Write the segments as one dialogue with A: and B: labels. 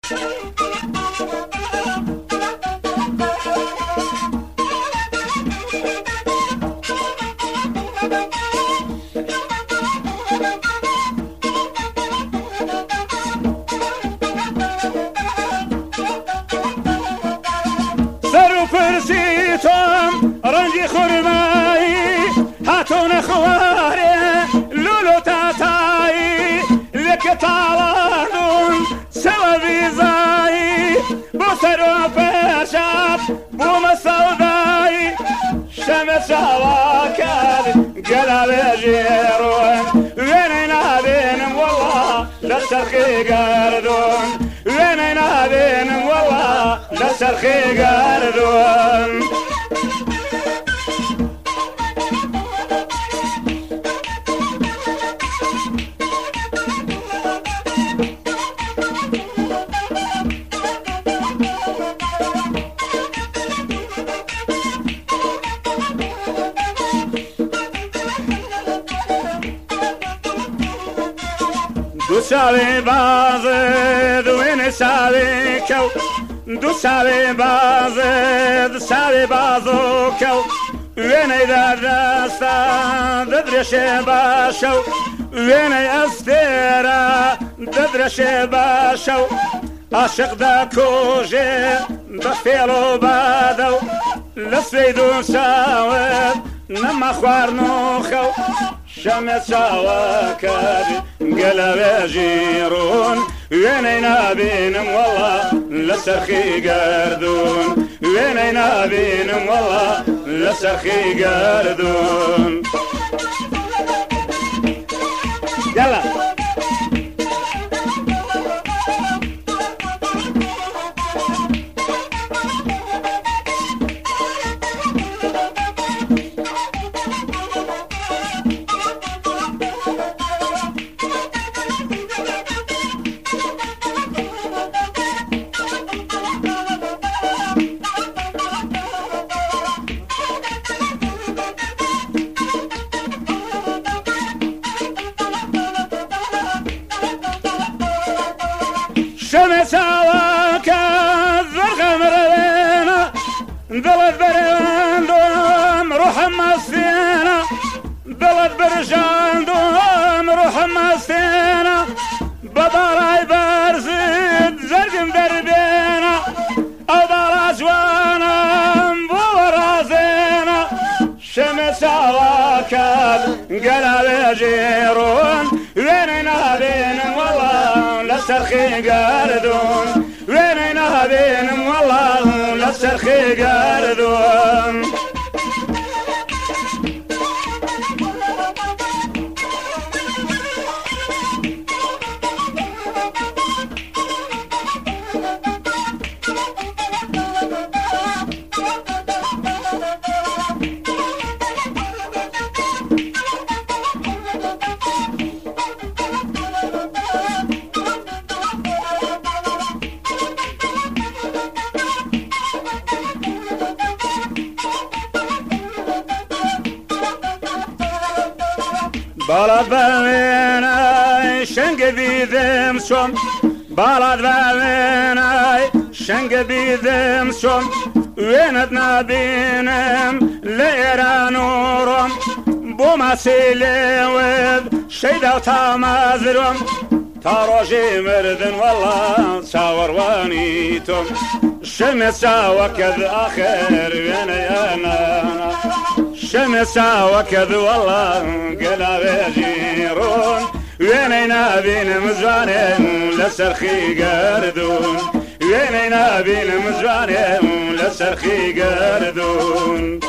A: فرسيتم رنجي خرماي هاتون خواري لولو تاتاي لك طالون سوا بيزاي بوسرو بشاب بوم سوداي شمس واكاد قلال جيرون ويننا بينهم والله للشرقي قردون ويننا بينهم والله للشرقي قردون دو سالی بازه دوین سالی کو دو سالی بازه دو سالی بازو کو وینی در دستا ددرش باشو وینی استرا ددرش باشو عاشق دا کوجه بفیلو بادو لسویدو ساوه نما خوارنو خو شمس وكاد قلب جيرون وينينا بينهم والله لسرخي قردون وينينا بينهم والله لسرخي قردون يلا شمس وكاد ذرغم ربينا بلد برجاندوم روح مسينا بلد برجاندوم روح مسينا بداراي برزد زرقم دربينا او دراجوانا بورازينا شمس وكاد قلب جيرون ويننا بينهم والله لسرخي قردون ويننا بينهم والله لسرخي قردون بلد بمینای شنگ بیدم شم بلد بمینای شنگ بیدم شم وینت نبینم لیرانورم بو مسیلی ود شیدا تامازرم تاروجي مردن والله شاوروانيتم شمس وكذ آخر ويني أنا شمس وكذ والله قلب جيرون ويني نابين مزوانين لسرخي قردون ويني نابين مزوانين لسرخي قردون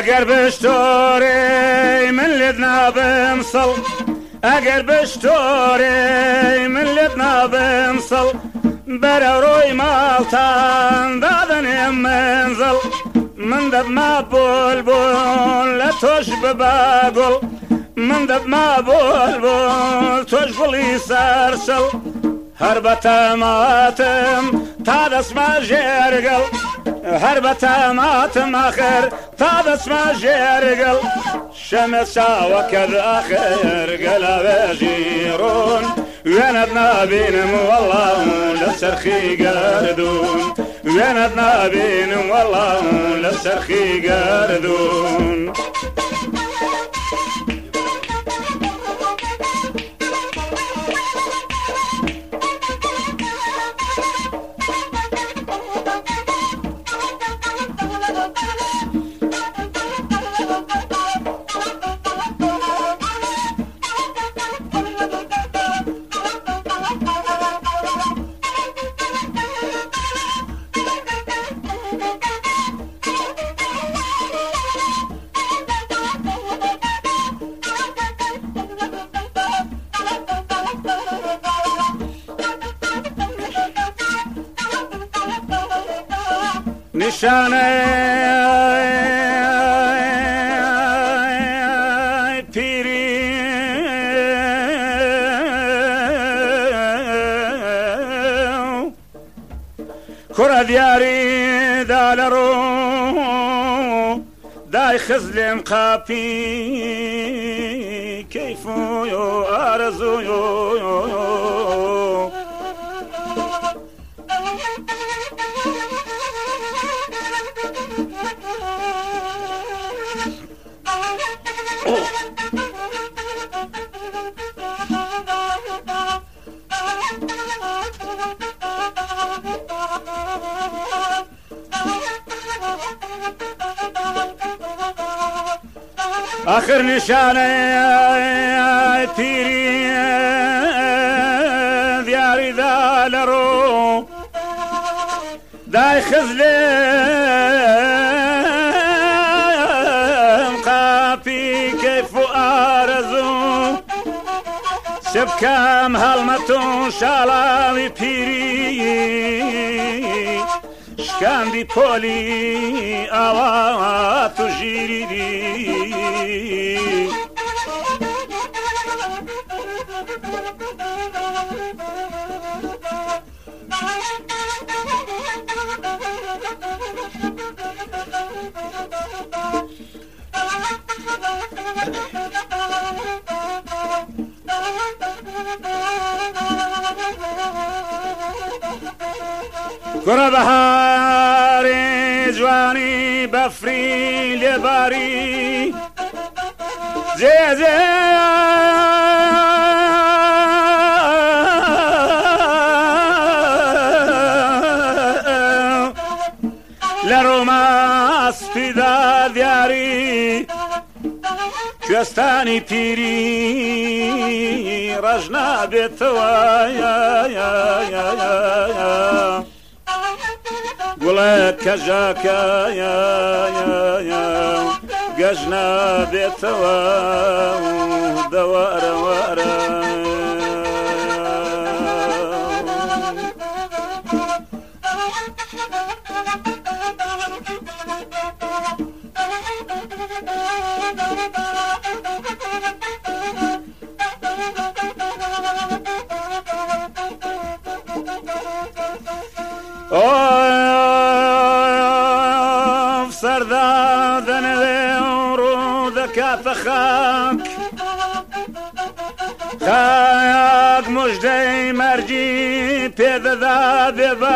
A: اگر بشتوری من لدنا بمصل اگر بشتوری من لدنا بمصل برروي مالتان دادن منزل من دب ما بلبل لا توش بباقل من دب ما بلبل توش بلي سرسل هربتا ماتم تادس ما جرقل هربتا ماتم آخر تادس ما جرقل شمسا وكذ آخر قلا بجيرون وينتنا بينم والله لسرخي قردون وينتنا بينم والله لسرخي قردون نشانه پیری کره دیاری دالرو دای خزلم قاپی کیفو یو آرزو یو آخر نشانه پیری دیاری دالرو دای خزلم قاپی کیف و آرزو شبکم هلمتون شالاوی پیری شکاندی پولی آوات و جیریدی گره بهاری جوانی بفری لباری زیزه لروماس پیدا دیاری کوستانی پیری رجنا بیتوا ولد كجاكا يا قجنا بيتوا دوار وارا سردادن ورودك فخاك خاك مجدي مرجي بيذا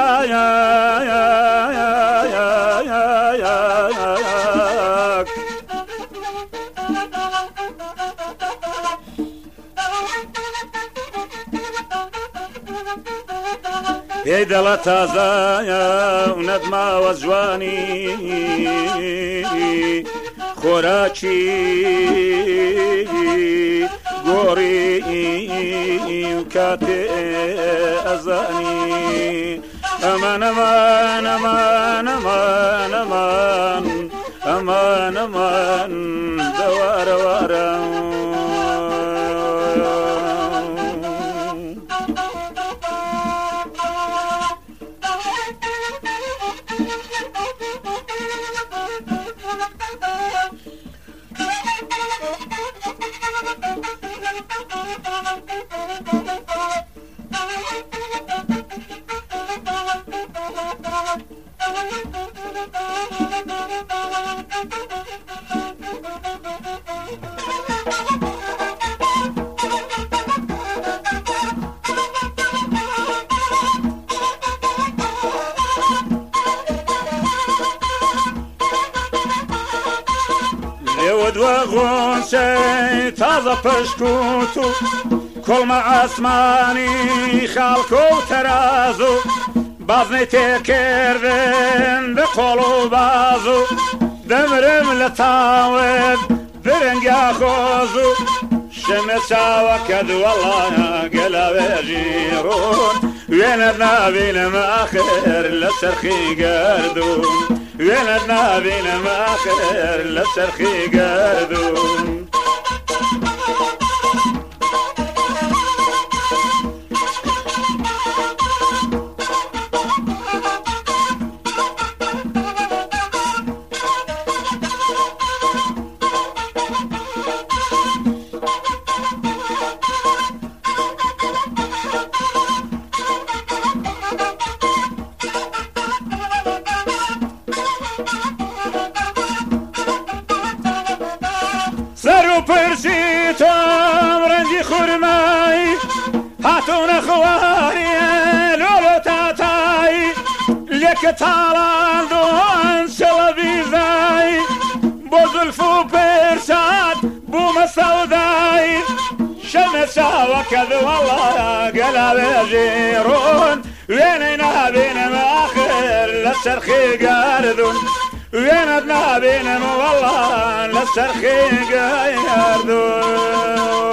A: بباياك يا دلا تازايا وندما وزواني خوراكي غوري وكاتي أزاني أمان أمان أمان أمان أمان أمان أمان دوار وارا وغونسي تازة بشكوتو كل ما اسماني خالكو ترازو بازني تكردن بقولو بازو دمرم لتاود برنجا خوزو شمسا وكد والله قلب جيرون ويننا بين ماخر لسرخي قردون ويننا بين ماخر لسرخي قردون پرسیتم رنگی خورمای هاتون خواری لولو تاتای لک تالان دون سلبیزای بزلفو پرساد بوم سودای شمسا وكذ والله قلب جيرون ويننا بين ماخر للسرخي قاردون ويننا بين والله للسرخي قاردون